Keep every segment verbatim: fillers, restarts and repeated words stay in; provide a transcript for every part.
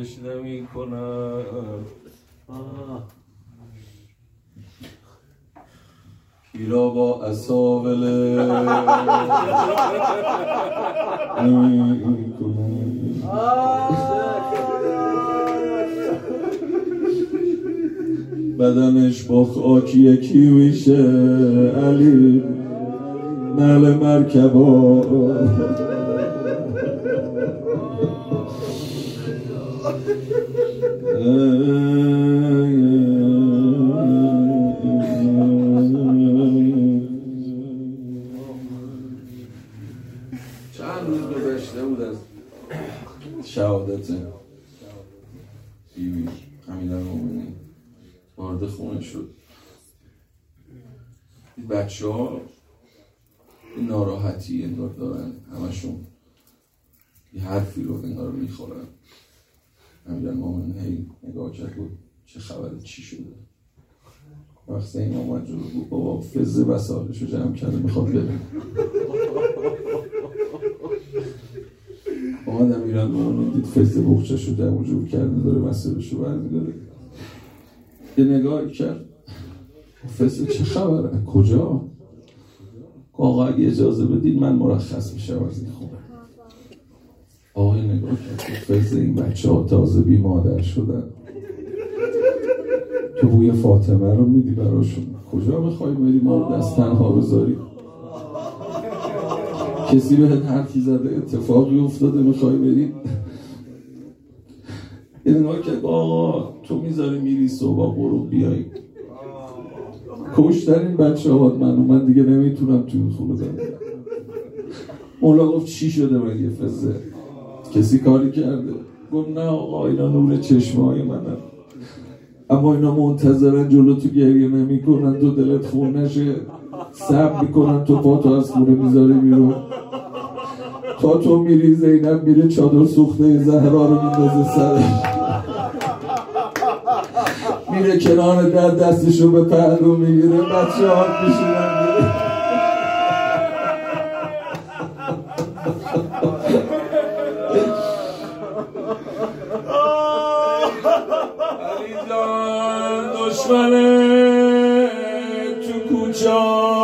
گذشت نمی کنم. پیرا با اساوله نمی کنم. بدنش با خاکی یکی میشه علی نعل مرکبا. چند روز گذشته بود از شهادت بیوی امیرالمومنین وارد خونه شد. این بچه ها این ناراحتی انگار دارن، همشون یه حرفی رو انگار میخورن. امیرالمومنین هی نگاه کرد بود چه خبره، چی شده؟ وقتی این آمد رو بود بابا فزه وسایلش رو جمع کرده میخواد بره. آمد امیرالمومنین دید فزه بخچش رو جمع جور کرده داره وسایلش رو برمی‌داره. یه نگاه کرد فزه چه خبره؟ کجا؟ آقا اگه اجازه بدید من مرخص میشم از این خونه. آقای نگاه کرد فزه این بچه ها تازه بی مادر شدن، تو بوی فاطمه رو میدی براشون، کجا بخوای بری ما رو دست تنها بذاری؟ کسی بهت حرفی زده اتفاقی افتاده میخوای بری؟ این نگاه کرد آقا تو میذاری میری صبح برو بیایی، کشترین بچه ها من من دیگه نمیتونم توی خونه دارم. مولا گفت چی شده مگه فزه؟ کسی کاری کرده؟ گفت نه آقا اینا نور چشمای منم، اما اینا منتظرن جلو تو گریه نمی کنن تو دلت خون نشه، صبر میکنن تو پا تو از خونه میذاری بیرون، تا تو میری زینب میره چادر سوخته زهرا رو میندازه سرش، میره کنار در دستشو به پهلو میگیره، بچه ها میشونن میره. علی جان دشمنه تو کوچه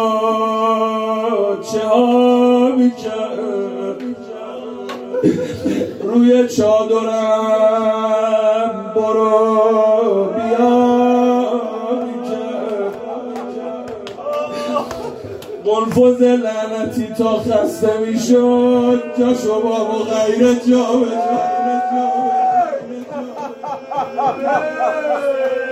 چه ها میکرد، روی چادرم برو بیا میکرد، قلفوز لعنتی تا خسته میشد جاشو بابا غیر جا به جا.